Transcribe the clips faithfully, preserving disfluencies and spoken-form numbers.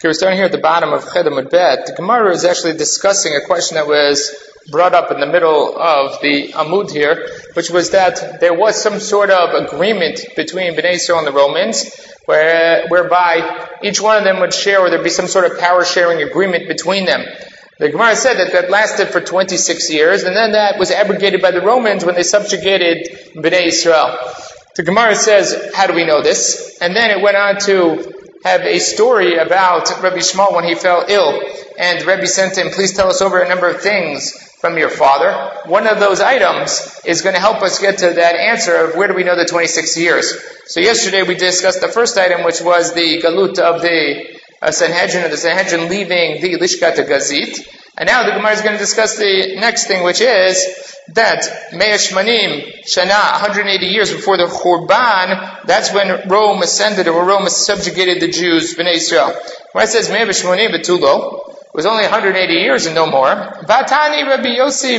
Okay, we're starting here at the bottom of Ched Amud Bet. The Gemara is actually discussing a question that was brought up in the middle of the Amud here, which was that there was some sort of agreement between Bnei Yisrael and the Romans, where, whereby each one of them would share, or there'd be some sort of power sharing agreement between them. The Gemara said that that lasted for twenty-six years, and then that was abrogated by the Romans when they subjugated Bnei Yisrael. The Gemara says, how do we know this? And then it went on to have a story about Rabbi Shmuel when he fell ill, and Rabbi sent him, please tell us over a number of things from your father. One of those items is going to help us get to that answer of where do we know the twenty-six years. So yesterday we discussed the first item, which was the galut of the uh, Sanhedrin, or the Sanhedrin leaving the Lishkat Gazit. And now the Gemara is going to discuss the next thing, which is that Mea Shmanim Shana, one hundred eighty years before the Churban, that's when Rome ascended, or Rome subjugated the Jews, Bnei Yisrael. When it says Mea Shmanim Betulo, it was only one hundred eighty years and no more. Vatani Rabbi Yossi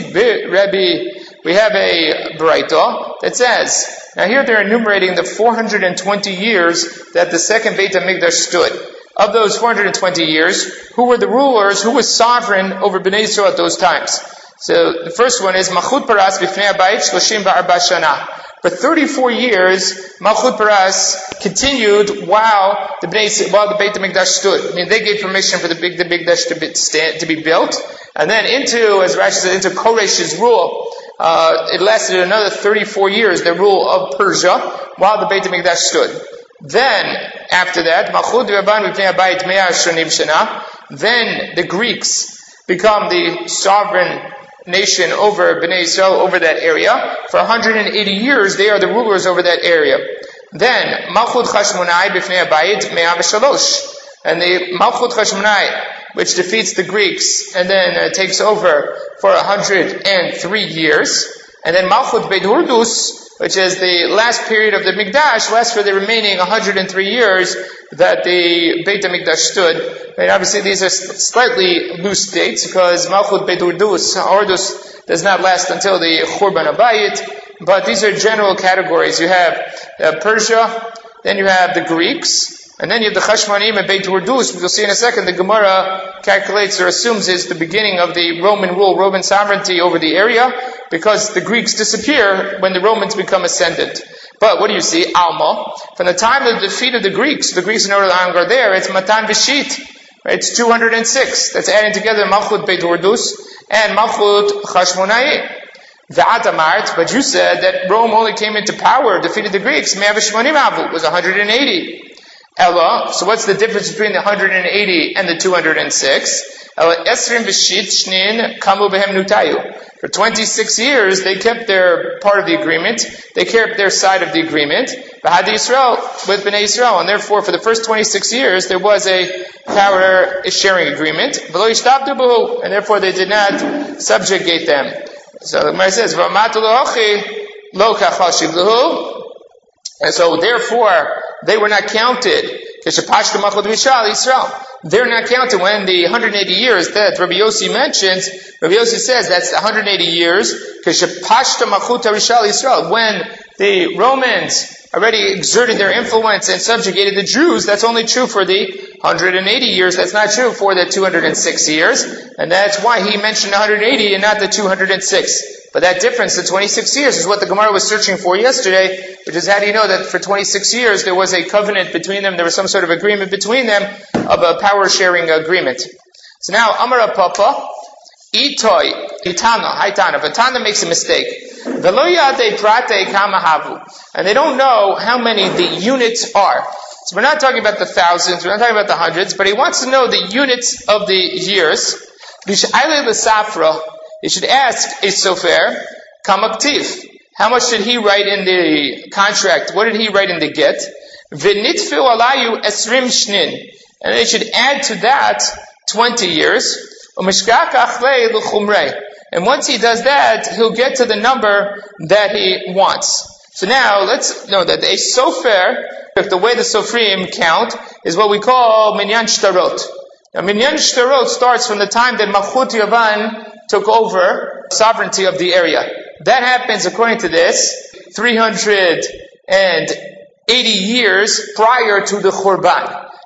Rabbi, we have a Braita that says, now here they're enumerating the four hundred twenty years that the second Beit HaMikdash stood. Of those four hundred twenty years, who were the rulers, who was sovereign over Bnei Yisrael at those times? So the first one is Malchut Paras B'fnei Habayit Shloshim V'arba Shana. For thirty-four years, Malchut Paras continued while the Bnei, while the Beit HaMikdash stood. I mean, they gave permission for the Beit HaMikdash to be, stand, to be built, and then into, as Rashi said, into Koresh's rule. Uh, it lasted another thirty-four years, the rule of Persia, while the Beit HaMikdash stood. Then, after that, Malchut Rabban B'fnei Habayit Mea Shonim Shana. Then the Greeks become the sovereign nation over Bnei Yisrael, over that area. For one hundred eighty years, they are the rulers over that area. Then, Malchut Chashmonai B'fnei Habayit Mea V'shalosh. And the Malchut Chashmonai, which defeats the Greeks, and then uh, takes over for one hundred three years. And then Malchut Beit Hurdus, which is the last period of the Mikdash, lasts for the remaining one hundred three years that the Beit HaMikdash stood. And obviously these are slightly loose dates, because Malchut Beit Hurdus, Hurdus does not last until the Churban Habayit, but these are general categories. You have uh, Persia, then you have the Greeks, and then you have the Chashmonim and Beit Hurdus, which we'll see in a second. The Gemara calculates or assumes is the beginning of the Roman rule, Roman sovereignty over the area, because the Greeks disappear when the Romans become ascendant. But what do you see? Alma. From the time of the defeat of the Greeks, the Greeks in order are there, it's Matan Vishit. Right? It's two hundred six. That's adding together Malchut Beit Hurdus and Malchut Chashmonai. V'atamart, but you said that Rome only came into power, defeated the Greeks. Mea V'shmonim Avu was one hundred eighty. Ella, so what's the difference between the one hundred eighty and the two hundred six? Ella Esrim V'shit Shnin Kamu Behem Nutayu. For twenty-six years, they kept their part of the agreement. They kept their side of the agreement. B'had Yisrael, with Bnei Yisrael. And therefore, for the first twenty-six years, there was a power sharing agreement. V'lo yishtabdu b'hu. And therefore, they did not subjugate them. So the Gemara says, V'amatu lo'ochi lo kachashiv l'hu. And so, therefore, they were not counted. K'shepashtu machot v'shal Yisrael. They're not counted when the one hundred eighty years that Rabbi Yossi mentions. Rabbi Yossi says that's one hundred eighty years. K'shepashtu machot v'shal Yisrael. When the Romans already exerted their influence and subjugated the Jews, that's only true for the one hundred eighty years. That's not true for the two hundred six years. And that's why he mentioned one hundred eighty and not the two hundred six. But that difference, the twenty-six years, is what the Gemara was searching for yesterday, which is how do you know that for twenty-six years there was a covenant between them, there was some sort of agreement between them of a power-sharing agreement. So now, Amar Papa, Itoi, Itana, Haitana, but Tana makes a mistake. Velo yadei prate kama havu. And they don't know how many the units are. So we're not talking about the thousands, we're not talking about the hundreds, but he wants to know the units of the years. B'shayle l'safra. You should ask a sofer, kamaktiv. How much did he write in the contract? What did he write in the get? V'nitfu alayu esrim shnin. And they should add to that twenty years. Umishkak achlei l'chumrei. And once he does that, he'll get to the number that he wants. So now, let's know that a sofer, if the way the sofrim count, is what we call minyan shtarot. Now, minyan shtarot starts from the time that Malchut Yavan took over sovereignty of the area. That happens, according to this, three hundred eighty years prior to the Churban.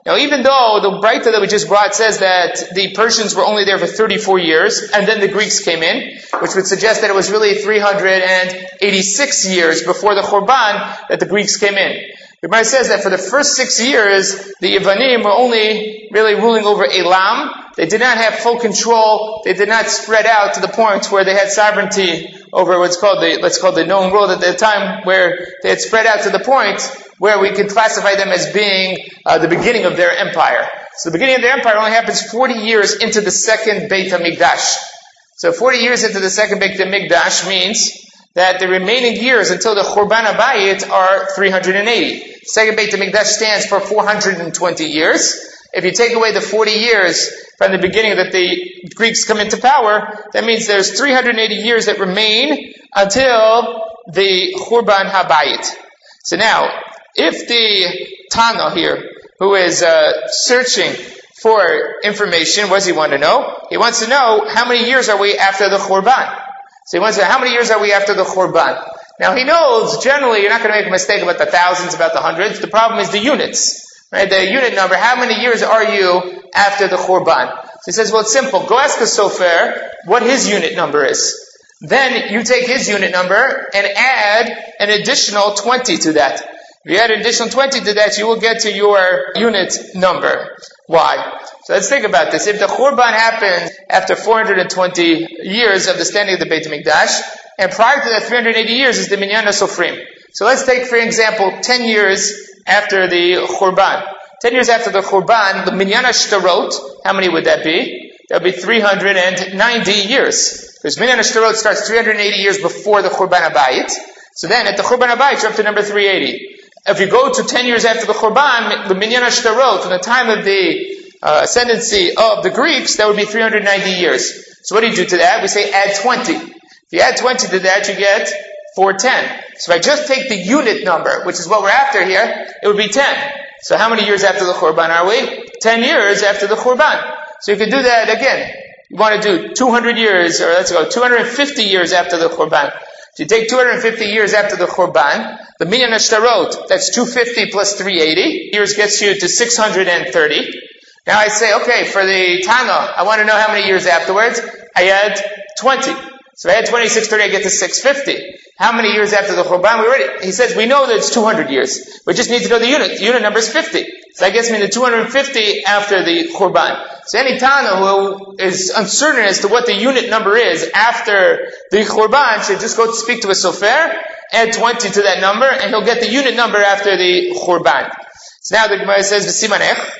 Now, even though the Braita that we just brought says that the Persians were only there for thirty-four years, and then the Greeks came in, which would suggest that it was really three hundred eighty-six years before the Khurban that the Greeks came in. The Gemara says that for the first six years, the Yevanim were only really ruling over Elam. They did not have full control. They did not spread out to the point where they had sovereignty over what's called the, let's call the known world at that time, where they had spread out to the point where we could classify them as being uh, the beginning of their empire. So the beginning of their empire only happens forty years into the second Beit HaMikdash. So forty years into the second Beit HaMikdash means that the remaining years until the Churban HaBayit are three hundred eighty. The second Beit HaMikdash stands for four hundred twenty years. If you take away the forty years from the beginning that the Greeks come into power, that means there's three hundred eighty years that remain until the Churban HaBayit. So now, if the Tana here, who is uh, searching for information, what does he want to know? He wants to know how many years are we after the Churban. So he wants to know how many years are we after the Churban. Now he knows, generally, you're not going to make a mistake about the thousands, about the hundreds. The problem is the units. Right? The unit number, how many years are you after the Churban? So he says, well, it's simple. Go ask the Sofer what his unit number is. Then you take his unit number and add an additional twenty to that. If you add an additional twenty to that, you will get to your unit number. Why? So let's think about this. If the Churban happened after four hundred twenty years of the standing of the Beit HaMikdash, and prior to that three hundred eighty years is the Minyan HaSofrim. So let's take, for example, ten years after the Churban. ten years after the Churban, the Minyan HaShtarot, how many would that be? That would be three hundred ninety years. Because Minyan HaShtarot starts three hundred eighty years before the Churban HaBayit. So then at the Churban HaBayit, you're up to number three hundred eighty. If you go to ten years after the Churban, the Minyan HaShtarot, from the time of the uh, ascendancy of the Greeks, that would be three hundred ninety years. So what do you do to that? We say add twenty. If you add twenty to that, you get four hundred ten. So if I just take the unit number, which is what we're after here, it would be ten. So how many years after the Churban are we? ten years after the Churban. So you can do that again. You want to do two hundred years, or let's go, two hundred fifty years after the Churban. If you take two hundred fifty years after the Churban, the Minyan HaShtarot, that's two hundred fifty plus three hundred eighty, years gets you to six hundred thirty. Now I say, okay, for the Tana, I want to know how many years afterwards. I add twenty. So if I add twenty, six hundred thirty, I get to six hundred fifty. How many years after the Churban? We already, he says, we know that it's two hundred years. We just need to know the unit. The unit number is fifty. So that gets me to two hundred fifty after the Churban. So any Tana who is uncertain as to what the unit number is after the Churban should just go to speak to a Sofer, add twenty to that number, and he'll get the unit number after the Churban. So now the Gemara says, V'simanech,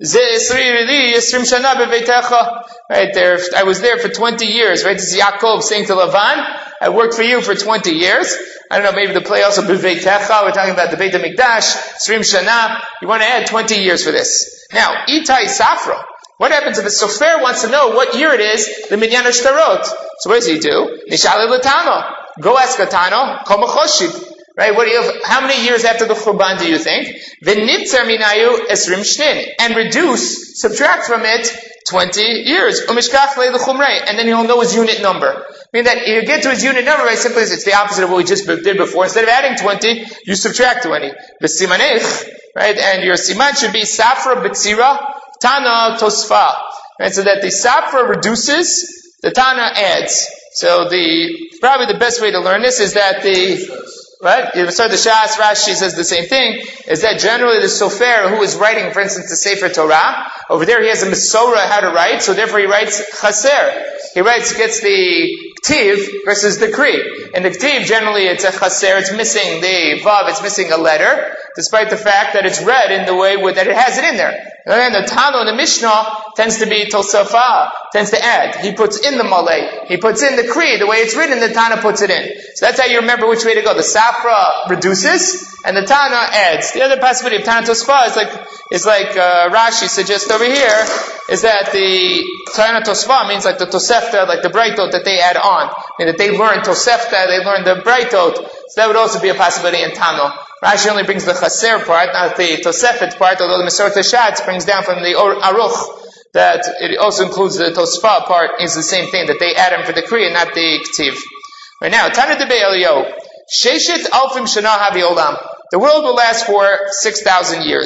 right there, I was there for twenty years, right? This is Yaakov saying to Lavan, I worked for you for twenty years. I don't know, maybe the play also B'veitecha, we're talking about the Beit HaMikdash, Srim Shana, you want to add twenty years for this. Now, Itai Safra, what happens if the Sofer wants to know what year it is, the Minyan HaShtarot? So what does he do? Nishali Latano, go ask a Tano, Kol Mechoshid. Right? What do you have, how many years after the Churban do you think? V'nitzer minayu esrim shnin. And reduce, subtract from it twenty years. Umishkach le'il chumrei. And then he'll know his unit number. Meaning that you get to his unit number, right? Simply it's the opposite of what we just did before. Instead of adding twenty, you subtract twenty. V'simanech, right? And your siman should be Safra b'tzira, Tana tosfa. Right? So that the Safra reduces, the Tana adds. So the, probably the best way to learn this is that the, right? You start the Shas, Rashi says the same thing, is that generally the Sofer who is writing, for instance, the Sefer Torah, over there he has a Mesorah how to write, so therefore he writes Chaser. He writes, gets the Ktiv versus the Kri. In the Ktiv, generally it's a Chaser, it's missing the Vav, it's missing a letter, despite the fact that it's read in the way that it has it in there. And the Tano in the Mishnah tends to be Tosafa, tends to add. He puts in the Malay, he puts in the Kri, the way it's written, the Tana puts it in. So that's how you remember which way to go. The Safra reduces, and the Tana adds. The other possibility of Tana Tosfa is like, is like uh, Rashi suggests over here, is that the Tana Tosfa means like the Tosefta, like the Braitot that they add on. I mean that they learn Tosefta, they learn the Braitot. So that would also be a possibility in Tano. Rashi only brings the Chaser part, not the Tosefet part, although the Mesorah Tashatz brings down from the Aruch that it also includes the Tosfa part, is the same thing, that they add him for the Kri and not the Ktiv. Right now, Tana de Be'elio, Sheshet Alfim Shana Havi Olam. The world will last for six thousand years.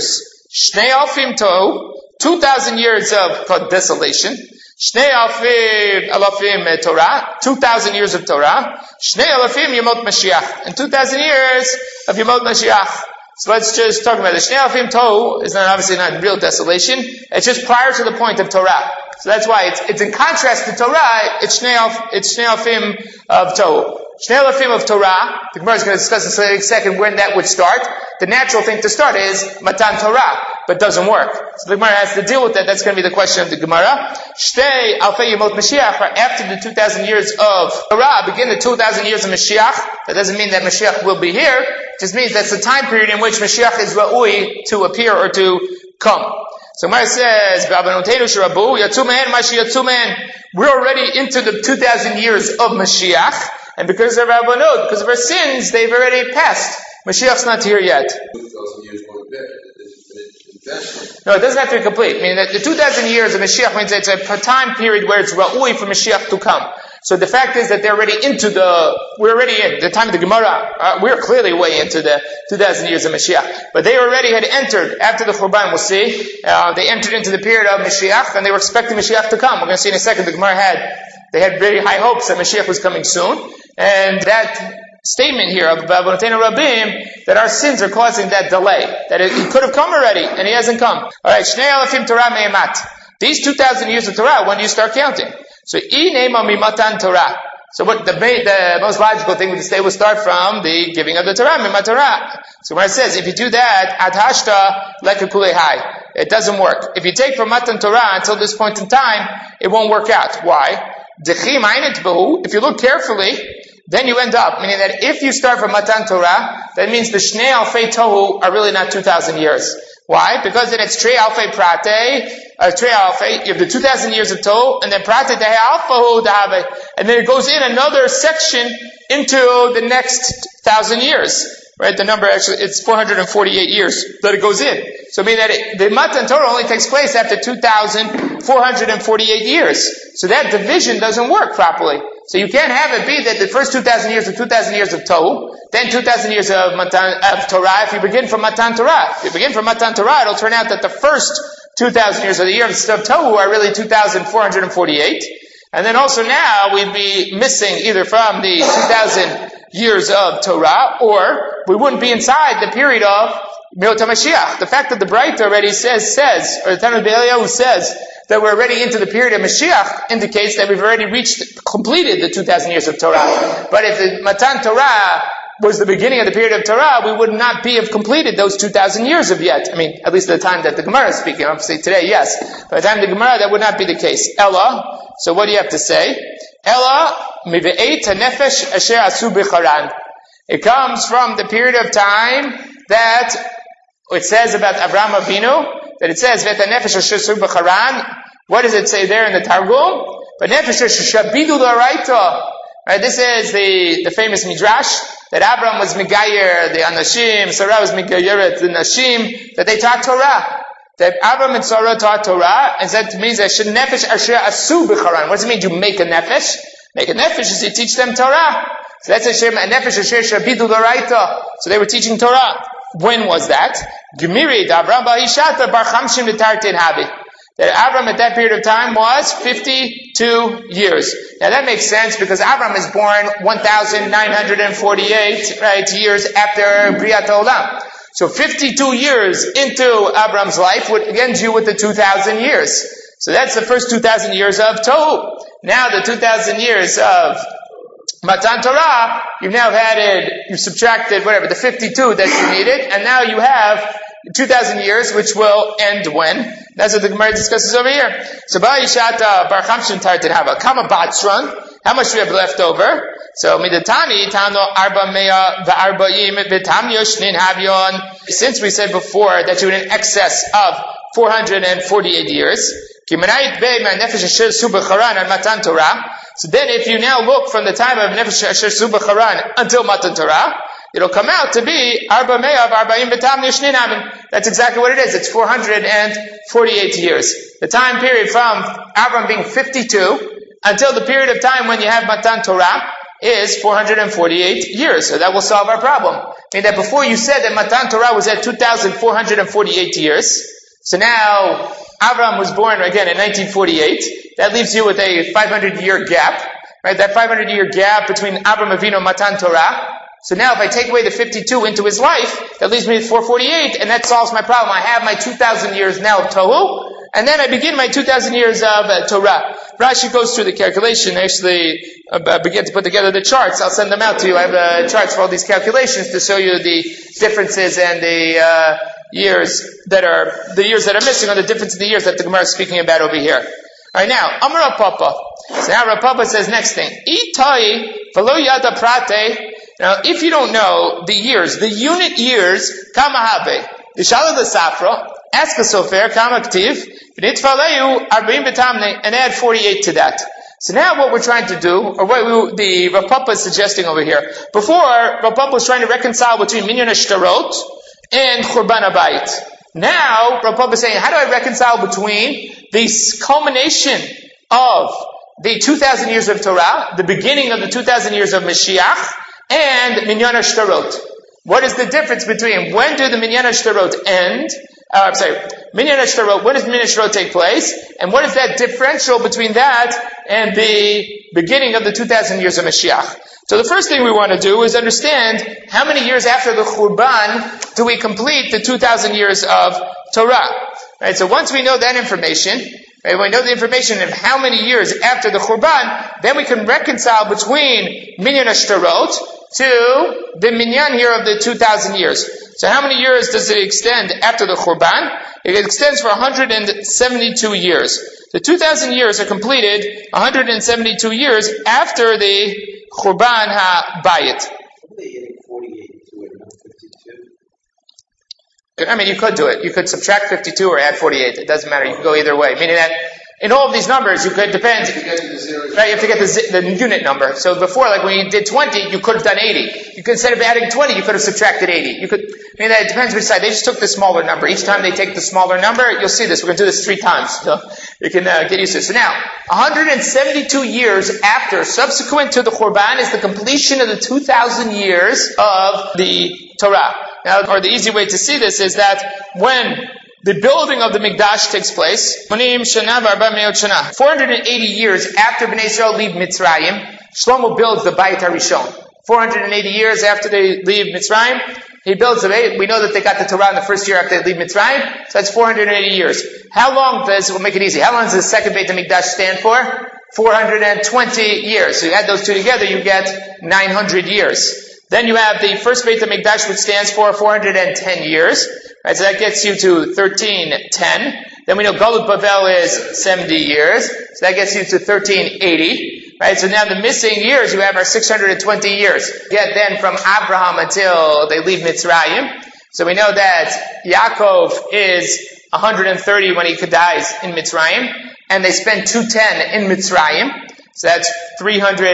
Shnei alfim tohu, two thousand years of desolation. Shnei alfim alafim Torah, two thousand years of Torah. Shnei alafim Yemot Mashiach, and two thousand years of Yemot Mashiach. So let's just talk about it. Shnei alafim tohu is not obviously not real desolation. It's just prior to the point of Torah. So that's why it's, it's in contrast to Torah. It's Shnei alf, it's Shnei alafim of tohu. Shnei alafim of Torah. The Gemara is going to discuss this in a second when that would start. The natural thing to start is Matan Torah, but doesn't work. So the Gemara has to deal with that. That's going to be the question of the Gemara. Shtei alfei yemot Mashiach, after the two thousand years of Torah, begin the two thousand years of Mashiach. That doesn't mean that Mashiach will be here. It just means that's the time period in which Mashiach is ra'ui to appear or to come. So Gemara says, we're already into the two thousand years of Mashiach, and because of our Rabbanot, because of our sins, they've already passed. Mashiach's not here yet. No, it doesn't have to be complete. I mean, the two thousand years of Mashiach means it's a time period where it's ra'ui for Mashiach to come. So the fact is that they're already into the, we're already in the time of the Gemara. Uh, we're clearly way into the two thousand years of Mashiach. But they already had entered, after the Churban, we'll see, uh, they entered into the period of Mashiach, and they were expecting Mashiach to come. We're going to see in a second, the Gemara had, they had very high hopes that Mashiach was coming soon. And that statement here of Bavonotenu Rabim, that our sins are causing that delay. That it, he could have come already, and he hasn't come. Alright, Shnei alafim Torah me'emat. These two thousand years of Torah, when do you start counting? So, I nema mimatan Torah. So what the, the most logical thing would say would start from the giving of the Torah, mimat Torah. So when it says, if you do that, at hashta lekakulei hai, it doesn't work. If you take from matan Torah until this point in time, it won't work out. Why? If you look carefully, then you end up, meaning that if you start from Matan Torah, that means the Shnei Alfei Tohu are really not two thousand years. Why? Because then it's Trei Alfei Prate, uh, Trei Alfei, you have the two thousand years of Tohu, and then Prate Dehe Alfahu Dahave, and then it goes in another section into the next thousand years. Right? The number actually, it's four hundred forty-eight years that it goes in. So I mean that it, the Matan Torah only takes place after two thousand four hundred forty-eight years. So that division doesn't work properly. So you can't have it be that the first two thousand years are two thousand years of Tohu, then two thousand years of, Matan, of Torah. If you begin from Matan Torah, if you begin from Matan Torah, it'll turn out that the first two thousand years of the year of Tohu are really two thousand four hundred forty-eight. And then also now we'd be missing either from the two thousand years of Torah, or we wouldn't be inside the period of Milot HaMashiach. The fact that the Braita already says, says, or the Talmud Be'eliyahu says, that we're already into the period of Mashiach indicates that we've already reached, completed the two thousand years of Torah. But if the Matan Torah was the beginning of the period of Torah, we would not be have completed those two thousand years of yet. I mean, at least at the time that the Gemara is speaking. Obviously today, yes. By the time of the Gemara, that would not be the case. Ella, so what do you have to say? Ella, mive'eit hanefesh asher asu b'charan. It comes from the period of time that it says about Avraham Avinu, that it says, Vet hanefesh asher asu b'charan. What does it say there in the Targum? But nefesh shabidu l'araita. Right, this is the, the famous midrash that Abraham was megayer the anashim, Sarah was megayeret the nashim, that they taught Torah. That Abraham and Sarah taught Torah, and that means that nefesh asher asu b'charan. What does it mean? You make a nefesh. Make a nefesh is you teach them Torah. So that's a nefesh asher shabidu l'araita. So they were teaching Torah. When was that? Gemiri Abraham ba'ishata bar chamshim v'tartin habi. That Avram at that period of time was fifty-two years. Now that makes sense because Avram is born one thousand nine hundred forty-eight right, years after Briat Olam. So fifty-two years into Avram's life would again do with the two thousand years. So that's the first two thousand years of Tohu. Now the two thousand years of Matan Torah, you've now added, you've subtracted whatever, the fifty-two that you needed, and now you have two thousand years, which will end when? That's what the Gemara discusses over here. So, Ba'ishata Bar Chamshin Tartin Hava. Kama Batsran. How much do we have left over? So, Midatani Tano Arba Mea Va'arba'im V'tamyo Shnin Havyon. Since we said before that you were in excess of four hundred forty-eight years. Kimanayit Be Nefesh Asher Subacharan and Matan Torah. So then if you now look from the time of Nefesh Asher Subacharan until Matan Torah, it'll come out to be Arba Mea V'arba'im V'tamyo Shnin Havyon. That's exactly what it is. It's four hundred forty-eight years. The time period from Avram being fifty-two until the period of time when you have Matan Torah is four hundred forty-eight years. So that will solve our problem. meaning that before you said that Matan Torah was at two thousand four hundred forty-eight years. So now, Avraham was born again in nineteen forty-eight. That leaves you with a five hundred year gap, right? That five hundred year gap between Avraham Avinu and Matan Torah. So now if I take away the fifty-two into his life, that leaves me with four forty-eight, and that solves my problem. I have my two thousand years now of Tohu, and then I begin my two thousand years of uh, Torah. Rashi goes through the calculation, actually uh, begin to put together the charts. I'll send them out to you. I have uh, charts for all these calculations to show you the differences and the uh, years that are, the years that are missing, or the difference in the years that the Gemara is speaking about over here. Alright, now, Amar Rav Papa. So now Rav Papa says next thing. Itai v'lo yada prate. Now, if you don't know the years, the unit years, kama habe. Yishala the Safra, ask a sofer, kama ktiv, v'nitfaleyu arba'im b'tamne, and add forty-eight to that. So now what we're trying to do, or what we, the Rav Papa is suggesting over here, before Rav Papa was trying to reconcile between Minyan HaShtarot and Churban HaBayit. Now, Rav Papa is saying, how do I reconcile between the culmination of the two thousand years of Torah, the beginning of the two thousand years of Mashiach, and Minyan HaShtarot? What is the difference between when do the Minyan HaShtarot end? Uh, I'm sorry, Minyan HaShtarot, when does Minyan HaShtarot take place? And what is that differential between that and the beginning of the two thousand years of Mashiach? So the first thing we want to do is understand how many years after the Churban do we complete the two thousand years of Torah. Right, so once we know that information, right, we know the information of how many years after the Churban, then we can reconcile between Minyan HaShtarot to the Minyan here of the two thousand years. So how many years does it extend after the Churban? It extends for one hundred seventy-two years. The two thousand years are completed one hundred seventy-two years after the Churban HaBayit. I mean, you could do it. You could subtract fifty-two or add forty-eight. It doesn't matter. You can go either way. Meaning that in all of these numbers, you could depend. Right, you have to get the, the unit number. So before, like when you did twenty, you could have done eighty. You could, instead of adding twenty, you could have subtracted eighty. You could, I mean, that it depends which side. They just took the smaller number. Each time they take the smaller number, you'll see this. We're going to do this three times. So you can uh, get used to it. So now, one hundred seventy-two years after, subsequent to the Churban, is the completion of the two thousand years of the Torah. Now, or the easy way to see this is that when the building of the Mikdash takes place, four hundred eighty years after Bnei Israel leave Mitzrayim, Shlomo builds the Bayit HaRishon. four hundred eighty years after they leave Mitzrayim, he builds the Bayit. We know that they got the Torah in the first year after they leave Mitzrayim, so that's four hundred eighty years. How long does, we'll make it easy, how long does the second Beit HaMikdash stand for? four hundred twenty years. So you add those two together, you get nine hundred years. Then you have the first Beit HaMikdash, which stands for four hundred ten years. Right, so that gets you to thirteen ten. Then we know Galut Bavel is seventy years. So that gets you to thirteen eighty. Right, so now the missing years you have are six hundred twenty years. Yet then from Abraham until they leave Mitzrayim. So we know that Yaakov is one hundred thirty when he dies in Mitzrayim. And they spend two hundred ten in Mitzrayim. So that's three hundred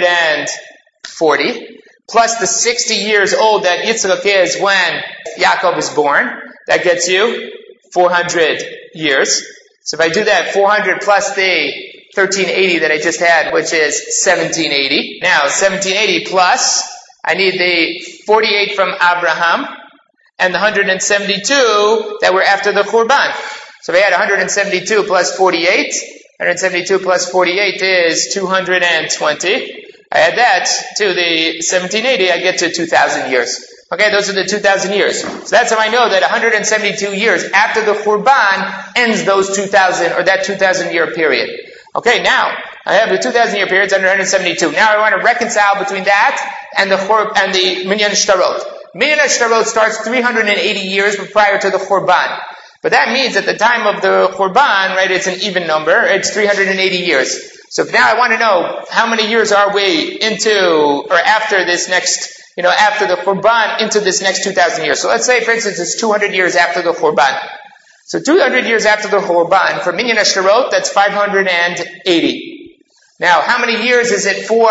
forty. Plus the sixty years old that Yitzchak is when Yaakov is born. That gets you four hundred years. So if I do that, four hundred plus the thirteen eighty that I just had, which is seventeen eighty. Now, seventeen eighty plus, I need the forty-eight from Abraham, and the one hundred seventy-two that were after the Churban. So if I had one hundred seventy-two plus forty-eight, one hundred seventy-two plus forty-eight is two hundred twenty. I add that to the seventeen eighty, I get to two thousand years. Okay, those are the two thousand years. So that's how I know that one hundred seventy-two years after the Churban ends those two thousand, or that two thousand year period. Okay, now, I have the two thousand year period under one hundred seventy-two. Now I want to reconcile between that and the Chur, and the Minyan HaShtarot. Minyan HaShtarot starts three hundred eighty years prior to the Churban. But that means at the time of the Churban, right, it's an even number, it's three hundred eighty years. So if now I want to know how many years are we into, or after this next, you know, after the Churban, into this next two thousand years. So let's say, for instance, it's two hundred years after the Churban. So two hundred years after the Churban, for Minyan HaShtarot, that's five hundred eighty. Now, how many years is it for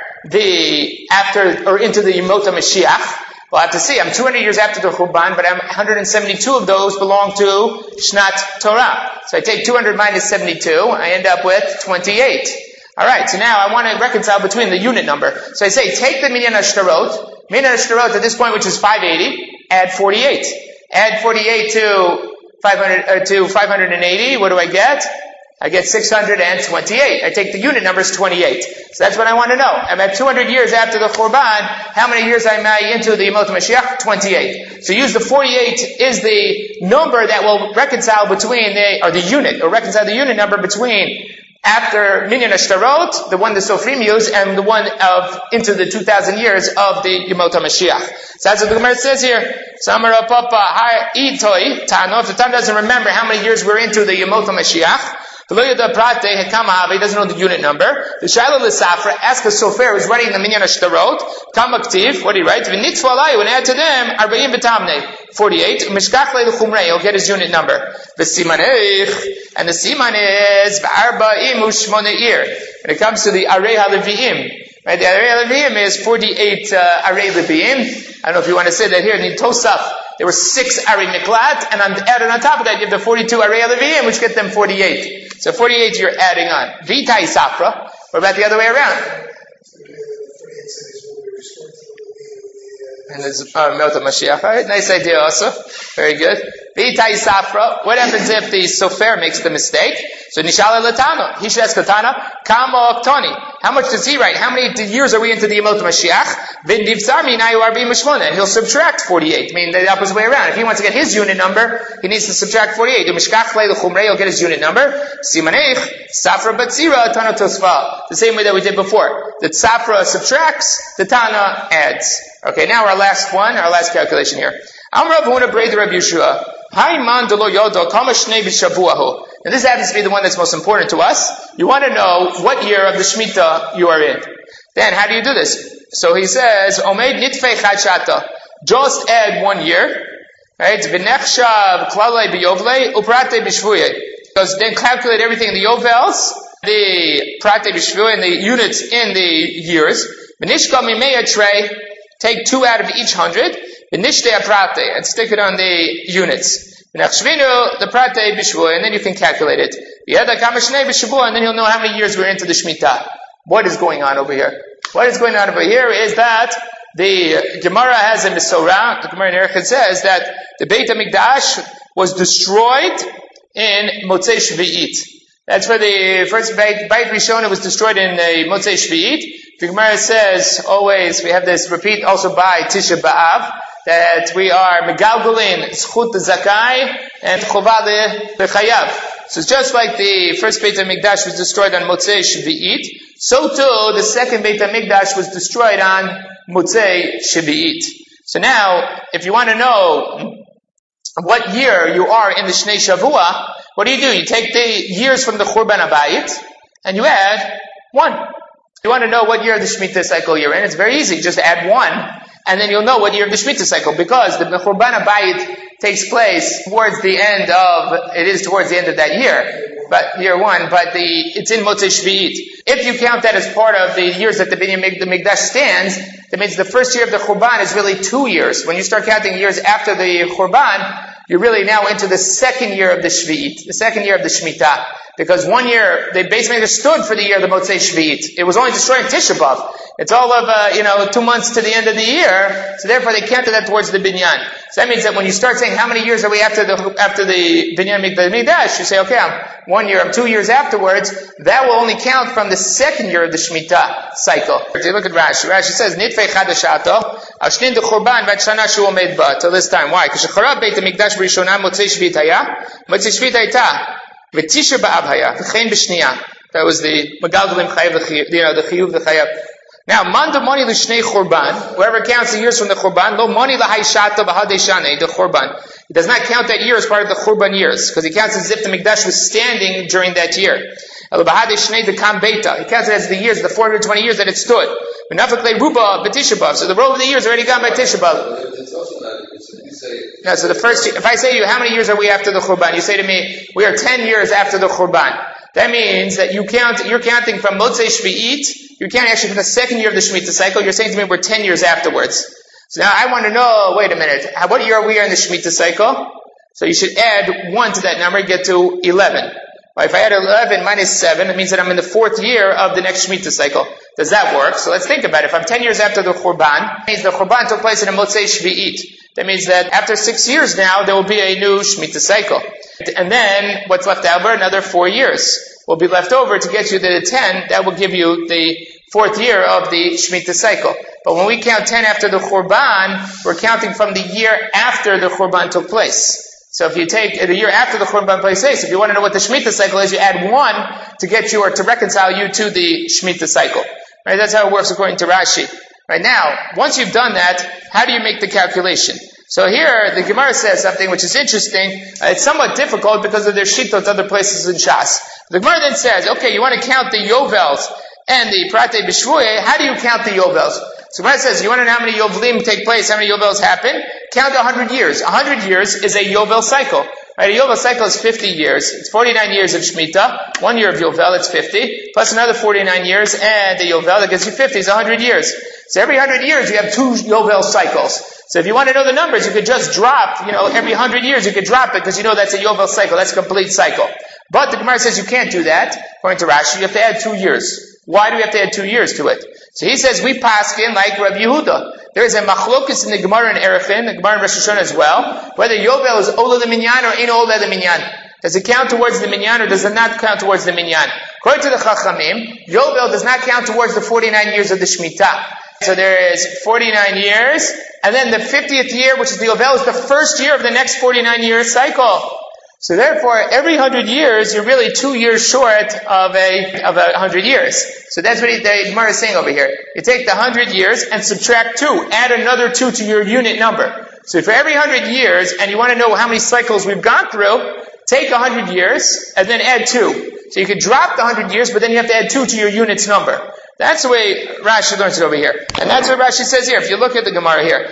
the, after, or into the Yemot HaMashiach? Well, I have to see. I'm two hundred years after the Churban, but I'm one hundred seventy-two of those belong to Shnat Torah. So I take two hundred minus seventy-two, I end up with twenty-eight. Alright, so now I want to reconcile between the unit number. So I say, take the Minyan HaShtarot, Minyan Ashtarot at this point, which is five eighty, add forty-eight. Add forty-eight to five hundred, uh, to five hundred eighty. What do I get? I get six hundred twenty-eight. I take the unit numbers twenty-eight. So that's what I want to know. I'm at two hundred years after the Khurban. How many years am I into the Yemot HaMashiach? twenty-eight. So use the forty-eight is the number that will reconcile between the, or the unit, or reconcile the unit number between after Minyan Ashtarot, the one the Sofrim use, and the one of into the two thousand years of the Yemot HaMashiach. So that's what the Gemara says here. Samara Papa, hi, Itoi, Tano. If the Tano doesn't remember how many years we're into the Yemot HaMashiach, he doesn't know the unit number. The Shaila L'Safra, ask a sofer who's writing the Minyan Ashtarot, Kam Aktiv, what do you write? V'nitzvu alayhu, and add to them, Arba'im B'tamnei, forty-eight, Mishkach Leil Chumrei, he'll get his unit number. V'simanech, and the siman is, V'arba'im U'shmoneir. When it comes to the Arei HaLevi'im, right, the Arei HaLevi'im is forty-eight uh, Arei Levi'im. I don't know if you want to say that here, in Tosaf, there were six Arei Miklat, and on, added on top of that, you have the forty-two Arei Levi'im, which get them forty-eight. So forty-eight you're adding on. Vitai Safra. What about the other way around? And there's uh, Melta Mashiach. All right, nice idea also. Very good. Vitai Safra. What happens if the Sofer makes the mistake? So Nishala Latano. He should ask Latana, Kama Oktoni. How much does he write? How many years are we into the Yemot Mashiach? Vin Divzarmi Nayu Arbi Mishmona. And he'll subtract forty-eight. Meaning the opposite way around. If he wants to get his unit number, he needs to subtract forty-eight. The Mishkach Leil Chumrei, he'll get his unit number. Simanech, Safra Batzira, Tana Tosfa. The same way that we did before. The Safra subtracts, the Tana adds. Okay, now our last one, our last calculation here. Amrav Huna Breder Reb Yeshua. Now this happens to be the one that's most important to us. You want to know what year of the Shemitah you are in. Then how do you do this? So he says, Omed Nitfei Chadshata. Just add one year. Right? V'nechshav Klalei B'yovlei Uprate B'shvuye. Because then calculate everything in the Yovels, the Prate B'shvuye, and the units in the years. V'nishka Mimei Trey. Take two out of each hundred. V'nishtei Prate. And stick it on the units. V'nechshvinu the Prate B'shvuye. And then you can calculate it. V'yada Kamashnei B'shvuye. And then you'll know how many years we're into the Shemitah. What is going on over here? What is going on over here is that the Gemara has a Mesorah. The Gemara in Erechim says that the Beit HaMikdash was destroyed in Motzei Shvi'it. That's where the first Beit, Beit Rishon was destroyed in uh, Motzei Shvi'it. The Gemara says always, we have this repeat also by Tisha B'Av, that we are Megalgulin, Zchut Zakai, and Chovah L'Chayav. So it's just like the first Beit HaMikdash was destroyed on Motzei Shvi'it, so too the second Beit HaMikdash was destroyed on Motzei Shvi'it. So now, if you want to know what year you are in the Shnei Shavua, what do you do? You take the years from the Churban Abayit, and you add one. You want to know what year of the Shemitah cycle you're in, it's very easy. Just add one, and then you'll know what year of the Shemitah cycle, because the Churban Abayit takes place towards the end of, it is towards the end of that year, but year one, but the, it's in Motzei Shvi'it. If you count that as part of the years that the Binyan the Mikdash stands, that means the first year of the Churban is really two years. When you start counting years after the Churban, you're really now into the second year of the Shvi'it, the second year of the Shemitah. Because one year, they basically stood for the year of the Motzei Shvi'it. It was only destroying Tisha B'Av. It's all of, uh, you know, two months to the end of the year, so therefore they counted that towards the Binyan. So that means that when you start saying how many years are we after the, after the Binyan Mikdash, you say, okay, I'm one year, I'm two years afterwards, that will only count from the second year of the Shemitah cycle. If you look at Rashi, Rashi says, Nitfei Chadashato, Ashnin de Churban Vat Shana Shu Omed Ba, till this time. Why? Because Shecharab Beit HaMikdash B'Rishonah Motzei Shvi'it Haya, Motzei Shvi'it Hayta, V'Tisha B'Av Haya, V'chein B'Shniya. That was the Megalgalim Chayav, you know, the Chiyuv, the Chayav. Now, Manda Moni L'Shnei Churban, whoever counts the years from the Churban, Lo Moni L'Hayshata B'Hadei Shanei, the Churban. He does not count that year as part of the Churban years, because he counts as if the Mikdash was standing during that year. Elo B'Hadei Shnei the Kam Beita. He counts it as the years, the four hundred twenty years that it stood. V'Nafak Le Ruba B'Tisha B'Av. So the row of the years already gone by Tisha B'Av. No, so the first, if I say to you, how many years are we after the Churban? You say to me, we are ten years after the Churban. That means that you count, you're counting from Motzei Shvi'it, you're counting actually from the second year of the Shemitah cycle, you're saying to me we're ten years afterwards. So now I want to know, wait a minute, what year are we in the Shemitah cycle? So you should add one to that number, get to eleven. Well, if I add eleven minus seven, it means that I'm in the fourth year of the next Shemitah cycle. Does that work? So let's think about it. If I'm ten years after the Churban, it means the Churban took place in a Motzei Shvi'it. That means that after six years now, there will be a new Shemitah cycle. And then, what's left over? Another four years will be left over to get you to the ten. That will give you the fourth year of the Shemitah cycle. But when we count ten after the Churban, we're counting from the year after the Churban took place. So if you take the year after the Churban took place, if you want to know what the Shemitah cycle is, you add one to get you, or to reconcile you to the Shemitah cycle. Right? That's how it works according to Rashi. Right now, once you've done that, how do you make the calculation? So here, the Gemara says something which is interesting. Uh, it's somewhat difficult because of their shittot other places in Shas. The Gemara then says, okay, you want to count the Yovels and the Pratei B'Shvuye. How do you count the Yovels? So Gemara says, you want to know how many Yovlim take place, how many Yovels happen? Count one hundred years. one hundred years is a Yovel cycle. Right, a Yovel cycle is fifty years. It's forty-nine years of Shemitah. One year of Yovel, it's fifty. Plus another forty-nine years, and the Yovel that gives you fifty is one hundred years. So every one hundred years, you have two Yovel cycles. So if you want to know the numbers, you could just drop, you know, every one hundred years, you could drop it, because you know that's a Yovel cycle. That's a complete cycle. But the Gemara says you can't do that. According to Rashi, you have to add two years. Why do we have to add two years to it? So he says, we paskin like Rabbi Yehuda. There is a machlokes in the Gemara in Erechim, the Gemara in Rosh Hashanah as well, whether Yovel is Ola the Minyan or ain't Ola the Minyan. Does it count towards the Minyan or does it not count towards the Minyan? According to the Chachamim, Yovel does not count towards the forty-nine years of the Shemitah. So there is forty-nine years, and then the fiftieth year, which is the Yovel, is the first year of the next forty-nine year cycle. So therefore, every hundred years, you're really two years short of a of a hundred years. So that's what he, the Gemara is saying over here. You take the hundred years and subtract two. Add another two to your unit number. So for every hundred years, and you want to know how many cycles we've gone through, take a hundred years and then add two. So you could drop the hundred years, but then you have to add two to your unit's number. That's the way Rashi learns it over here. And that's what Rashi says here. If you look at the Gemara here.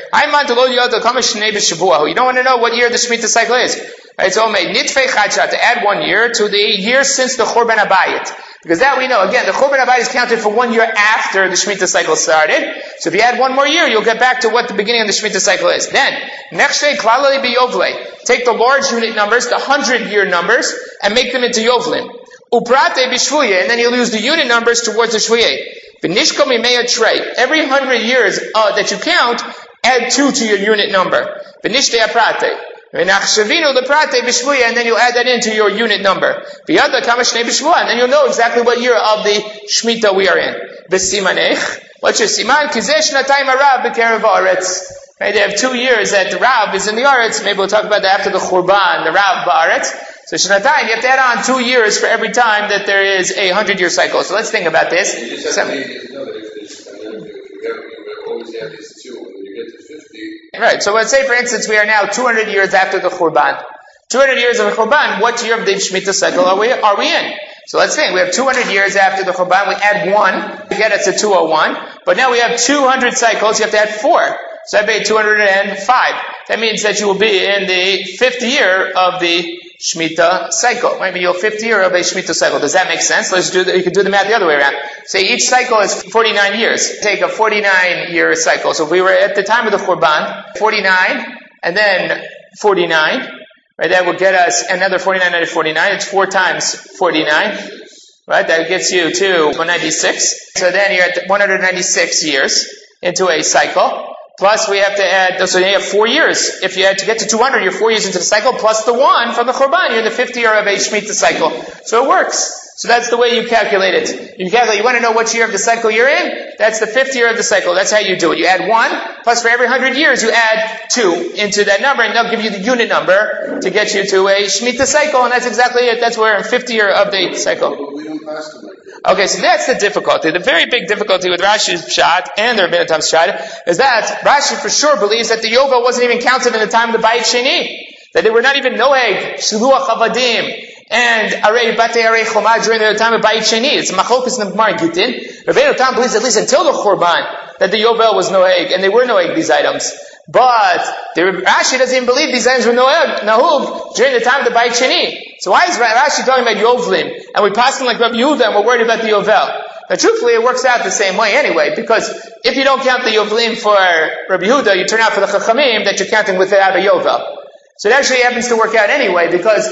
You don't want to know what year the Shemitah cycle is. It's all made nitfei chadsha, to add one year to the year since the Churban Abayit. Because that we know, again, the Churban Abayit is counted for one year after the Shemitah cycle started. So if you add one more year, you'll get back to what the beginning of the Shemitah cycle is. Then, nechshei klalei biyovle. Take the large unit numbers, the hundred year numbers, and make them into Yovlim. Uprate b'shvuye, and then you'll use the unit numbers towards the shvuye. V'nishko mimeya trei. Every hundred years uh, that you count, add two to your unit number. V'nishtei aprate. And then you'll add that into your unit number. And then you'll know exactly what year of the Shemitah we are in. What's your siman? Right, they have two years that the Rav is in the Aretz. Maybe we'll talk about that after the Churban, the Rav ba'aretz. So Shnatayim, you have to add on two years for every time that there is a hundred year cycle. So let's think about this. Right, so let's say for instance we are now two hundred years after the Churban. two hundred years of the Churban, what year of the Shemitah cycle are we, are we in? So let's think, we have two hundred years after the Churban, we add one to get us to two oh one, but now we have two hundred cycles, you have to add four. So that'd be two hundred five. That means that you will be in the fifth year of the Shemitah cycle. Maybe your fifth year of a Shemitah cycle. Does that make sense? Let's do the, you can do the math the other way around. Say each cycle is forty-nine years. Take a forty-nine year cycle. So if we were at the time of the Churban, forty-nine, and then forty-nine, right, that will get us another forty-nine and forty-nine. It's four times forty-nine. Right, that gets you to one hundred ninety-six. So then you're at one hundred ninety-six years into a cycle. Plus we have to add, so you have four years. If you had to get to two hundred, you're four years into the cycle, plus the one from the Churban, you're in the fifth year of a Shemitah cycle. So it works. So that's the way you calculate it. You calculate, you want to know which year of the cycle you're in? That's the fifth year of the cycle. That's how you do it. You add one, plus for every hundred years, you add two into that number, and they'll give you the unit number to get you to a Shemitah cycle, and that's exactly it. That's where in fifth year of the cycle. But we don't pass them like that. Okay, so that's the difficulty. The very big difficulty with Rashi's Pshat and the Rabbeinu Tam's Pshat is that Rashi for sure believes that the Yovel wasn't even counted in the time of the Bayit Sheni. That they were not even Noeg, Shiluach Avadim, and Arei Bate Arei Chomah during the time of Bayit Sheni. It's Machlokes in the Gemara Gittin. Rabbeinu Tam believes at least until the Churban that the Yovel was Noeg, and they were Noeg, these items. But the Rashi doesn't even believe these items were Noeg, Nahug during the time of the Bayit Sheni. So why is Rashi talking about Yovlim? And we pass them like Rabbi Yehuda and we're worried about the Yovel. Now truthfully it works out the same way anyway, because if you don't count the Yovlim for Rabbi Yehuda, you turn out for the Chachamim that you're counting without a Yovel. So it actually happens to work out anyway, because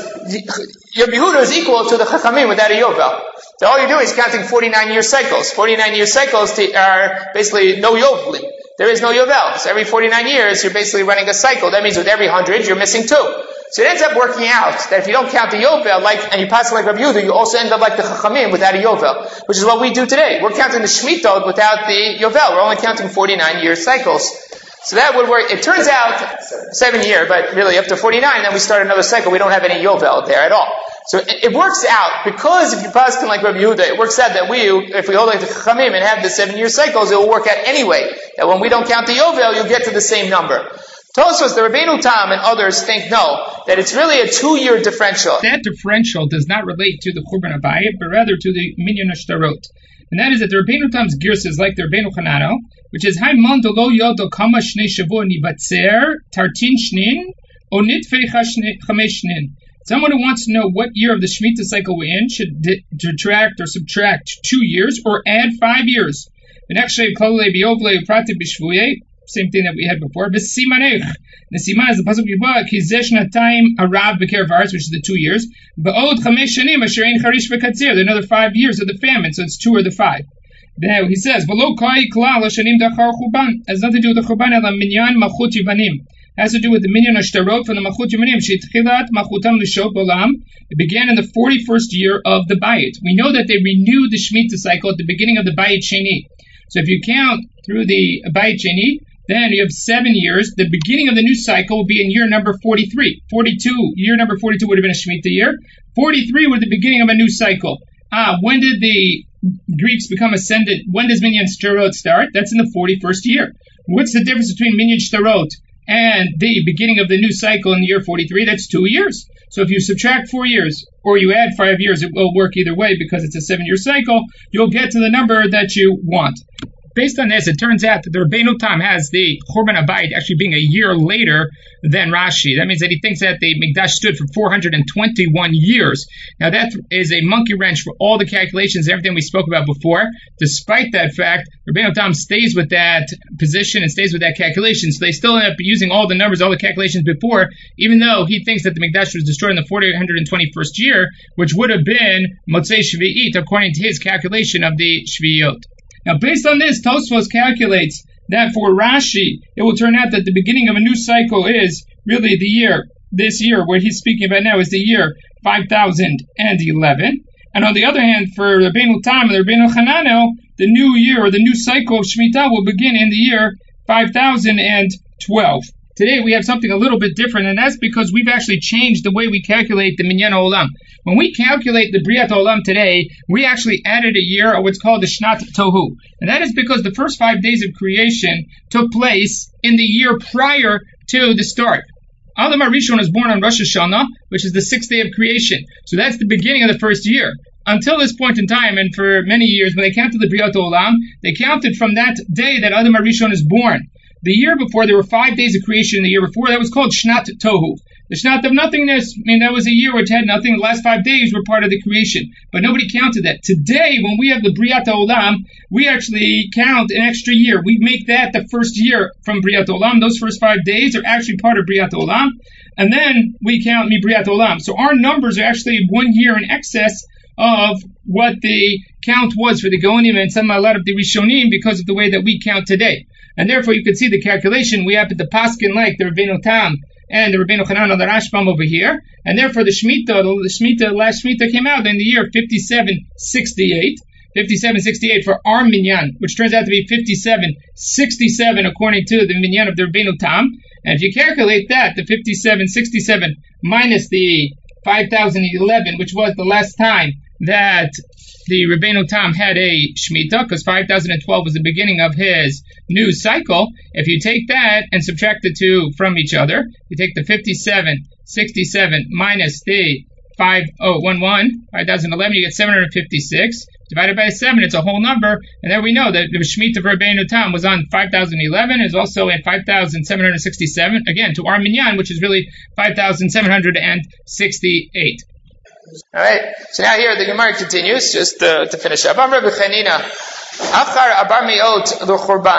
Rabbi Yehuda is equal to the Chachamim without a Yovel. So all you're doing is counting forty-nine year cycles. forty-nine year cycles are basically no Yovelim. There is no Yovel. So every forty-nine years, you're basically running a cycle. That means with every one hundred, you're missing two. So it ends up working out that if you don't count the Yovel, like, and you pass it like Rabbi Yehuda, you also end up like the Chachamim without a Yovel, which is what we do today. We're counting the Shemitah without the Yovel. We're only counting forty-nine year cycles. So that would work. It turns out, seven year, but really up to forty-nine, then we start another cycle. We don't have any Yovel there at all. So it, it works out, because if you pass it like Rabbi Yehuda, it works out that we, if we hold like the Chachamim and have the seven year cycles, it will work out anyway. That when we don't count the Yovel, you'll get to the same number. Tosfos, the Rabbeinu Tam and others think no, that it's really a two-year differential. That differential does not relate to the Churban Abayit, but rather to the Minyan Ashtarot. And that is that the Rabbeinu Tam's Girs is like the Rabbeinu Hanano, which is Hai Mondo Lo Yodo Kama Shnei Shavuot Nivatzer Tartin Shnin O Nitfei Chamesh Shnin. Someone who wants to know what year of the Shemitah cycle we're in should detract or subtract two years or add five years. V'nechshev Klalei B'Yovlei U'Prati B'Shvuyei. Same thing that we had before. V'simanech. The simah is the pasuk yibah ki zesh natayim arav b'kerev haaretz, which is the two years. Ba'od chamesh shanim asher ein charish v'katzir. The another five years of the famine, so it's two or the five. Now he says, v'lo kai klal shanim dachar chuban. Has nothing to do with the chuban, ela minyan malchut yivanim. Has to do with the minyan ashtarot from the malchut yivanim. Sheitchilat malchutam l'shot olam. It began in the forty-first year of the bayit. We know that they renewed the Shemitah cycle at the beginning of the bayit sheni. So if you count through the bayit sheni, then you have seven years. The beginning of the new cycle will be in year number forty-three. forty-two, year number forty-two would have been a Shemitah year. forty-three was the beginning of a new cycle. Ah, when did the Greeks become ascendant? When does Minyan Shtarot start? That's in the forty-first year. What's the difference between Minyan Shtarot and the beginning of the new cycle in the year forty-three? That's two years. So if you subtract four years, or you add five years, it will work either way because it's a seven-year cycle. You'll get to the number that you want. Based on this, it turns out that the Rabbeinu Tam has the Churban Abayit actually being a year later than Rashi. That means that he thinks that the Mikdash stood for four hundred twenty-one years. Now that is a monkey wrench for all the calculations and everything we spoke about before. Despite that fact, Rabbeinu Tam stays with that position and stays with that calculation. So they still end up using all the numbers, all the calculations before, even though he thinks that the Mikdash was destroyed in the four hundred twenty-first year, which would have been Motzei Shvi'it, according to his calculation of the Shvi'ot. Now, based on this, Tosfos calculates that for Rashi, it will turn out that the beginning of a new cycle is really the year, this year, what he's speaking about now is the year five thousand eleven. And on the other hand, for Rabbeinu Tam and Rabbeinu Hanano, the new year or the new cycle of Shemitah will begin in the year five thousand twelve. Today we have something a little bit different, and that's because we've actually changed the way we calculate the Minyan Olam. When we calculate the Briat Olam today, we actually added a year of what's called the Shnat Tohu. And that is because the first five days of creation took place in the year prior to the start. Adam HaRishon was born on Rosh Hashanah, which is the sixth day of creation. So that's the beginning of the first year. Until this point in time, and for many years, when they counted the Briat Olam, they counted from that day that Adam HaRishon is born. The year before, there were five days of creation. The year before, that was called Shnat Tohu. The Shnat of nothingness, I mean, that was a year which had nothing. The last five days were part of the creation. But nobody counted that. Today, when we have the Briat Olam, we actually count an extra year. We make that the first year from Briat Olam. Those first five days are actually part of Briat Olam. And then we count Mi Briat Olam. So our numbers are actually one year in excess of what the count was for the Gaonim and some a lot of the Rishonim because of the way that we count today. And therefore, you can see the calculation. We happen to paskin like the Rabbeinu Tam and the Rabbeinu Hanan on the Rashbam over here. And therefore, the Shemitah, the Shemitah, last Shemitah came out in the year fifty-seven sixty-eight. fifty-seven sixty-eight for our Minyan, which turns out to be fifty-seven sixty-seven according to the Minyan of the Rabbeinu Tam. And if you calculate that, the fifty-seven sixty-seven minus the five thousand eleven, which was the last time that the Rabbeinu Tam had a Shemitah, because five thousand twelve was the beginning of his new cycle. If you take that and subtract the two from each other, you take the fifty-seven sixty-seven minus the five thousand eleven, five thousand eleven, you get seven hundred fifty-six. Divided by seven, it's a whole number. And there we know that the Shemitah of Rabbeinu Tam was on five thousand eleven, is also in five thousand seven hundred sixty-seven, again, to our Minyan, which is really five thousand seven hundred sixty-eight. All right. So now here the Gemara continues, just uh, to finish up. Amar B'Chanina, Achar Abar Miot L'Churban.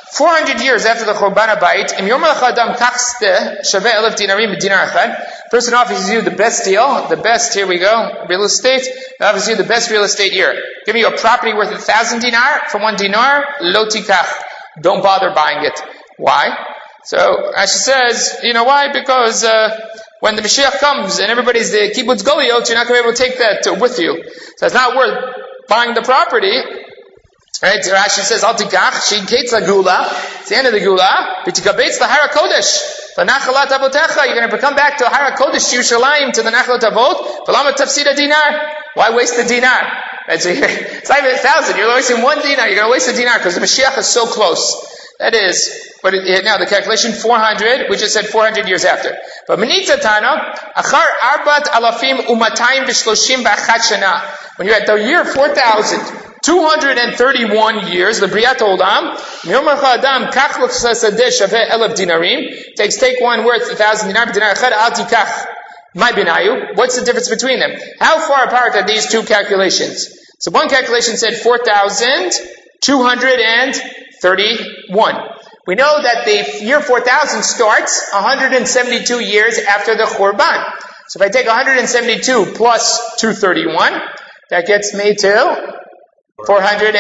four hundred years after the Churban HaBayit, Im Yomer Lecha Adam Kach Shaveh Elef Dinarim B'Dinar Echad, person offers you the best deal, the best, here we go, real estate, offers you the best real estate year. Give you a property worth a thousand dinar for one dinar, lo tikach. Don't bother buying it. Why? So, Rashi says, you know why? Because, uh, when the Mashiach comes and everybody's the kibbutz goliot, you're not going to be able to take that uh, with you. So it's not worth buying the property. Right? Rashi says, Al tikach, shein ketz la-gula. It's the end of the gula. V'tikabetz la-hara kodesh. V'nachalat avotecha. You're going to come back to Hara Kodesh, Yerushalayim, to the Nachalat Avot. V'lama tafsida dinar. Why waste the dinar? Right, so it's not even a thousand. You're wasting one dinar. You're going to waste a dinar because the Mashiach is so close. That is, but it, now the calculation four hundred, we just said four hundred years after. But Menita Tana, Achar Arbat Alafim Umatayim V'Shloshim V'Achat Shana. When you're at the year four thousand two hundred thirty-one years, the Briat Olam, Miyom Adam Kach L'Chasadeh Shaveh Elef Dinarim, takes take one worth a thousand dinar, dinar Echad Al Tikach. My Binayu. What's the difference between them? How far apart are these two calculations? So one calculation said four thousand two hundred thirty-one. We know that the year four thousand starts one hundred seventy-two years after the Churban. So if I take one hundred seventy-two plus two hundred thirty-one, that gets me to four hundred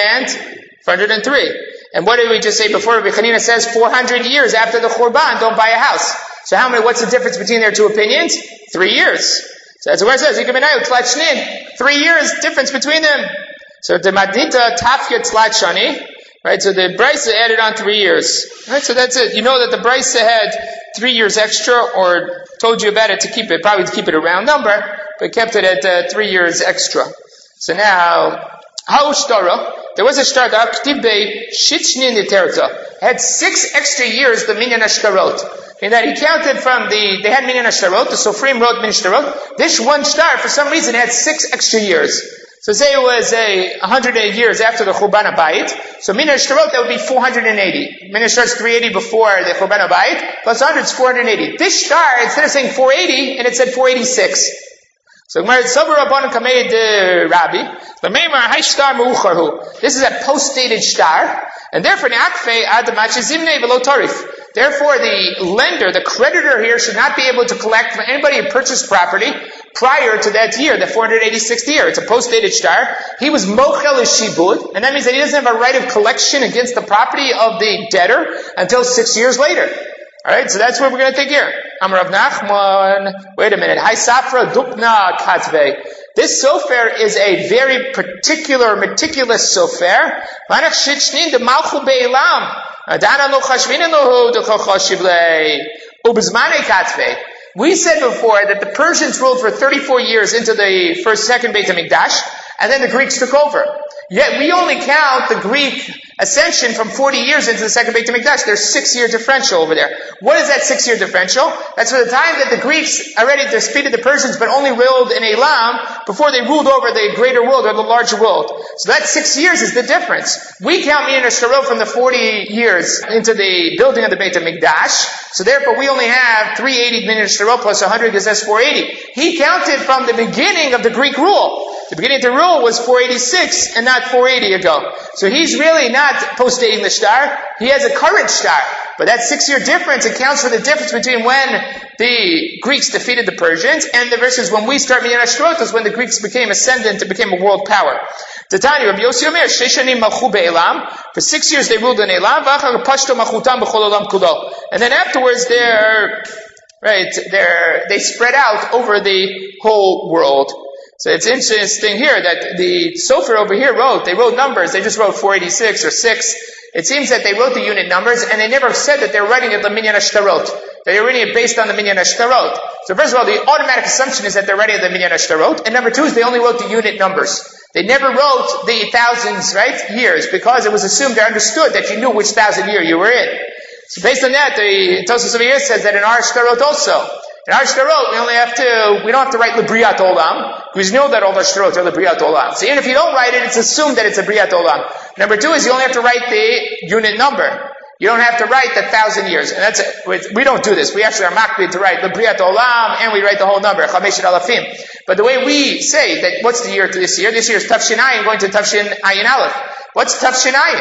three. And what did we just say before? Rabbi Chanina says four hundred years after the Churban, don't buy a house. So how many, what's the difference between their two opinions? Three years. So that's where it says, three years difference between them. So the Madnita Tafya Tzlat Shani, right? So the Brisa added on three years. Right? So that's it. You know that the Brisa had three years extra, or told you about it to keep it, probably to keep it a round number, but kept it at uh, three years extra. So now, how Shtara? There was a shtar, the Aktibbe Shitshnin Terta, had six extra years, the Minyan Ashtarot. In that he counted from the, they had Minyan Ashtarot, the Sofrim wrote Minyan Ashtarot. This one shtar, for some reason, had six extra years. So say it was a one hundred eight years after the Churban HaBayit. So Minyan Ashtarot, that would be four hundred eighty. Minyan Ashtarot's three hundred eighty before the Churban HaBayit, plus one hundred is four hundred eighty. This shtar, instead of saying four hundred eighty, and it said four hundred eighty-six. So Gemara Sover Rabbanan Kamei de Rabbi. L'meimar hay shtar meucharhu. This is a post-dated shtar, and therefore ne'akfei ad machizimnei v'lo tarif. Therefore, the lender, the creditor here, should not be able to collect from anybody who purchased property prior to that year, the four hundred eighty-sixth year. It's a post-dated shtar. He was mochel shibud, and that means that he doesn't have a right of collection against the property of the debtor until six years later. Alright, so that's what we're going to take here. Amar Rav Nachman. Wait a minute. Hai Safra Dupna Katvei. This sofer is a very particular, meticulous sofer. Manach Shitshnin de Malchu Be'elam. Adana lo chashvina lo de chochoshiblei. Ubezmane Katvei. We said before that the Persians ruled for thirty-four years into the first, second Beit HaMikdash, and then the Greeks took over. Yet we only count the Greek ascension from forty years into the second Beit HaMikdash. There's six-year differential over there. What is that six-year differential? That's for the time that the Greeks already defeated the Persians, but only ruled in Elam before they ruled over the greater world or the larger world. So that six years is the difference. We count Minyan Ashtarot from the forty years into the building of the Beit HaMikdash. So therefore we only have three hundred eighty Minyan Ashtarot plus one hundred gives us four hundred eighty. He counted from the beginning of the Greek rule. The beginning of the rule was four hundred eighty-six and not four hundred eighty ago. So he's really not post-dating the shtar. He has a current shtar. But that six-year difference accounts for the difference between when the Greeks defeated the Persians and the verses when we start Minyan Ashtarot is when the Greeks became ascendant and became a world power. Tatani, Rabbi Yossi Omer, Sheshanim malchu be'elam. For six years they ruled in Elam. V'achar pashto malchutam b'chol olam kulo. And then afterwards they're, right, they're, they spread out over the whole world. So it's interesting here that the Sofer over here wrote, they wrote numbers, they just wrote four hundred eighty-six or six. It seems that they wrote the unit numbers and they never said that they're writing it the Minyan Ashtarot. They're writing it based on the Minyan Ashtarot. So first of all, the automatic assumption is that they're writing the Minyan Ashtarot. And number two is they only wrote the unit numbers. They never wrote the thousands, right, years, because it was assumed they understood that you knew which thousand year you were in. So based on that, the Tosfos over here says that in our Ashtarot also, in our Shtarot, we only have to, we don't have to write L'Briat Olam, because we know that all the Shtarot are L'Briat Olam. So even if you don't write it, it's assumed that it's a Briat Olam. Number two is you only have to write the unit number. You don't have to write the thousand years. And that's it. We don't do this. We actually are makbid to write L'Briat Olam, and we write the whole number, Chameshet Alafim. But the way we say that, what's the year to this year? This year is Tafshin Ayin going to Tafshin Ayin Aleph. What's Tafshin Ayin?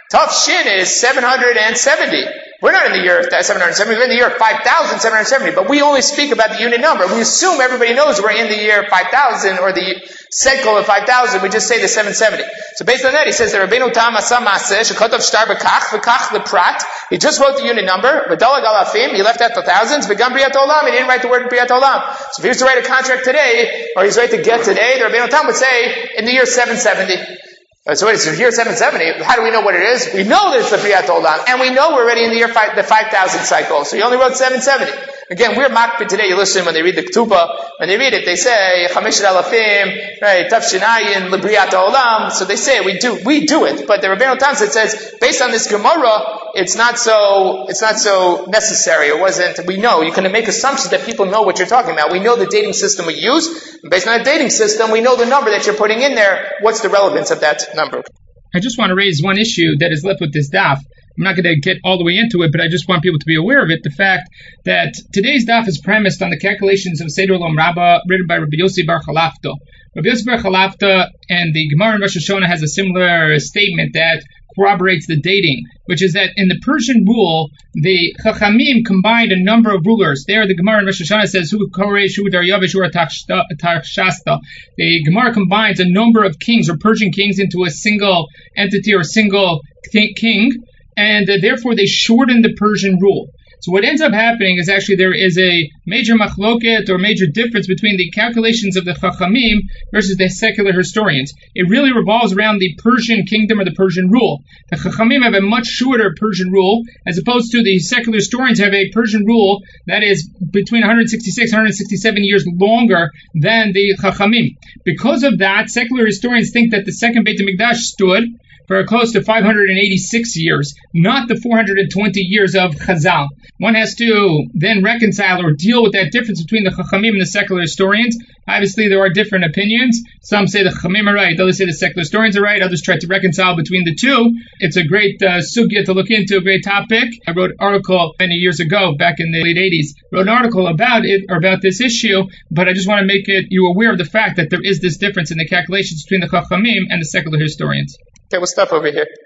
Tav Shin is seven hundred seventy. We're not in the year seven hundred seventy, we're in the year five thousand seven hundred seventy, but we only speak about the unit number. We assume everybody knows we're in the year five thousand, or the cycle of five thousand, we just say the seven seventy. So based on that, he says that Rabbeinu Tam Asa Maseh, Shekotov Shtar B'kach, V'kach L'prat, he just wrote the unit number, V'dalag Alafim, he left out the thousands, V'gam Briat Olam, he didn't write the word Briat Olam. So if he was to write a contract today, or he's right to get today, the Rabbeinu Tam would say, in the year seven seventy. So wait, so here seven seventy, how do we know what it is? We know there's the Briat Olam, and we know we're already in the year five, the five thousand cycle. So he only wrote seven seventy. Again, we're makpid today. You listen when they read the Ketubah, when they read it, they say Chamesh Alafim, right? Tafshinayin L'Briat Olam. So they say we do, we do it. But the Rabbeinu Tam says, based on this Gemara, it's not so, it's not so necessary. It wasn't. We know you can make assumptions that people know what you're talking about. We know the dating system we use. And based on the dating system, we know the number that you're putting in there. What's the relevance of that number? I just want to raise one issue that is left with this daf. I'm not going to get all the way into it, but I just want people to be aware of it. The fact that today's daf is premised on the calculations of Seder Olam Rabbah written by Rabbi Yossi Bar Chalafta. Rabbi Yossi Bar Chalafta and the Gemara in Rosh Hashanah has a similar statement that corroborates the dating, which is that in the Persian rule, the Chachamim combined a number of rulers. There, the Gemara in Rosh Hashanah says, Hu Koresh, Hu Daryavish, Hu Tarshasta. The Gemara combines a number of kings or Persian kings into a single entity or single king, and uh, therefore they shortened the Persian rule. So what ends up happening is actually there is a major machloket or major difference between the calculations of the Chachamim versus the secular historians. It really revolves around the Persian kingdom or the Persian rule. The Chachamim have a much shorter Persian rule, as opposed to the secular historians have a Persian rule that is between one hundred sixty-six, one hundred sixty-seven years longer than the Chachamim. Because of that, secular historians think that the second Beit HaMikdash stood for close to five hundred eighty-six years, not the four hundred twenty years of Chazal. One has to then reconcile or deal with that difference between the Chachamim and the secular historians. Obviously, there are different opinions. Some say the Chachamim are right, others say the secular historians are right, others try to reconcile between the two. It's a great uh, sugya to look into, a great topic. I wrote an article many years ago, back in the late eighties, wrote an article about it, or about this issue, but I just want to make it you aware of the fact that there is this difference in the calculations between the Chachamim and the secular historians. Okay, we'll stop over here.